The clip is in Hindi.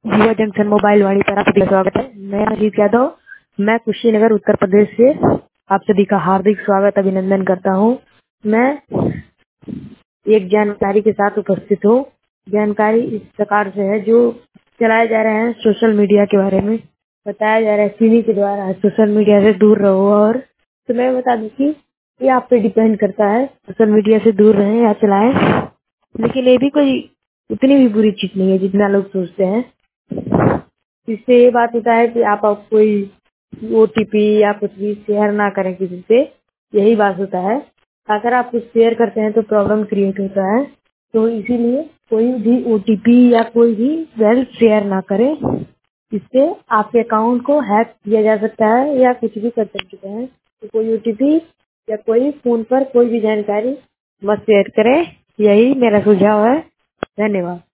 युवा जंक्शन मोबाइल वाणी पर आप सभी का स्वागत है। मैं अजीत यादव, मैं कुशीनगर उत्तर प्रदेश से आप सभी का हार्दिक स्वागत अभिनंदन करता हूं। मैं एक जानकारी के साथ उपस्थित हूं। जानकारी इस प्रकार से है, जो चलाए जा रहे हैं सोशल मीडिया के बारे में बताया जा रहा है चीनी के द्वारा सोशल मीडिया से दूर रहो। और तो मैं बता दूं कि ये आप पे डिपेंड करता है, सोशल मीडिया से दूर रहें या चलाएं। लेकिन ये भी कोई उतनी भी बुरी चीज नहीं है जितना लोग सोचते हैं। इससे ये बात होता है कि आप कोई ओटीपी या कुछ भी शेयर ना करें किसी से, यही बात होता है। अगर आप कुछ शेयर करते हैं तो प्रॉब्लम क्रिएट होता है, तो इसीलिए कोई भी ओटीपी या कोई भी वेल्थ शेयर ना करें। इससे आपके अकाउंट को हैक किया जा सकता है या कुछ भी कर सकते हैं। तो कोई ओटीपी या कोई फोन पर कोई भी जानकारी मत शेयर करें, यही मेरा सुझाव है। धन्यवाद।